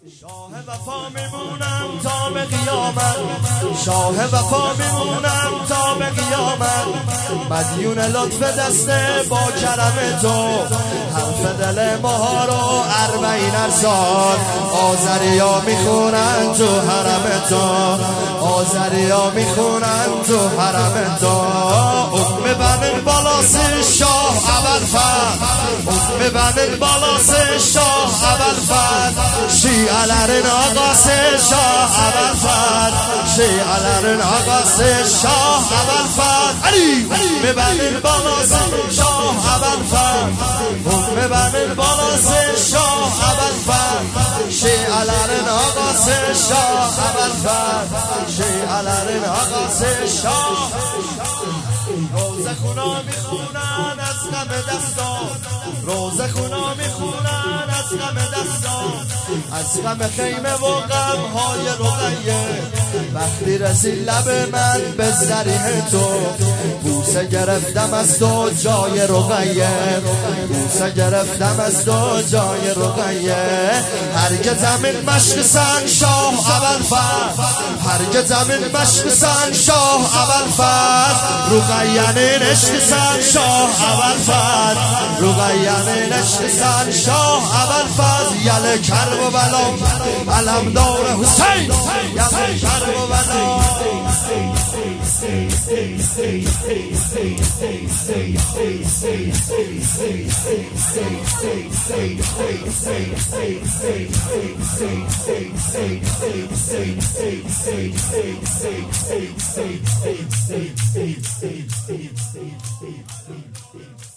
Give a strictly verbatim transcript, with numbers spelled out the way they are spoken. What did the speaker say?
شاه وفا میمونم تا به قیامت، شاه وفا میمونم تا به قیامت، مدیون لطف دسته با کرم تو، حرف دل ماها رو اربعین ارسال، آذریا میخونن تو حرم تو، آذریا میخونن تو حرم تو. ام بنن بالاس شاه ابوالفضل، ام بنن بالاس شاه ابوالفضل، شیعelerin ağası Şah Ebu'l-Feth, şiعelerin ağası Şah Ebu'l-Feth. Ali Ümmü benim balası Şah Ebu'l-Feth, Ümmü benim balası Şah Ebu'l-Feth, şiعelerin ağası Şah Ebu'l-Feth, şiعelerin ağası Şah. روزه خونا میخونن از غم دستان، روزه خونا میخونن از غم دستان، از غم خیمه و غم های رقیه. وقتی رسید لب من به ذریح تو، بوسه گرفتم از تو جای رقیه، بوسه گرفتم از تو جای رقیه. هرگز زمین مشق سن شاه ابوالفضل، هرگز زمین مشق سن شاه ابوالفضل، رقیه عشق سن شاه ابوالفضل، رقیه عشق سن شاه ابوالفضل. یل کرب و بلا علمدار حسین، یل کرب و بلا. Stay, stay, stay, stay, stay, stay, stay, stay, stay.